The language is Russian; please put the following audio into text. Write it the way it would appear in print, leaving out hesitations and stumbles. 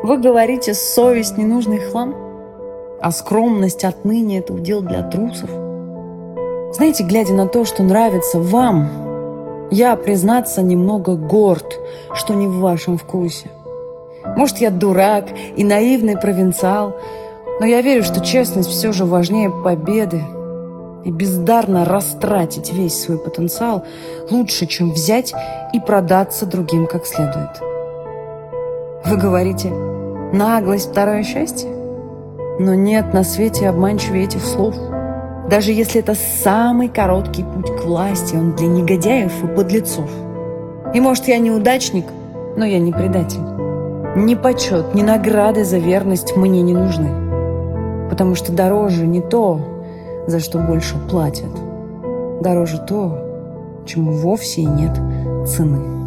Вы говорите, совесть — ненужный хлам, а скромность отныне — это удел для трусов. Знаете, глядя на то, что нравится вам, я, признаться, немного горд, что не в вашем вкусе. Может, я дурак и наивный провинциал, но я верю, что честность все же важнее победы. И бездарно растратить весь свой потенциал лучше, чем взять и продаться другим как следует. Вы говорите, наглость — второе счастье? Но нет на свете обманчивее этих слов. Даже если это самый короткий путь к власти, он для негодяев и подлецов. И может, я неудачник, но я не предатель. Ни почет, ни награды за верность мне не нужны. Потому что дороже не то, за что больше платят. Дороже то, чему вовсе и нет цены.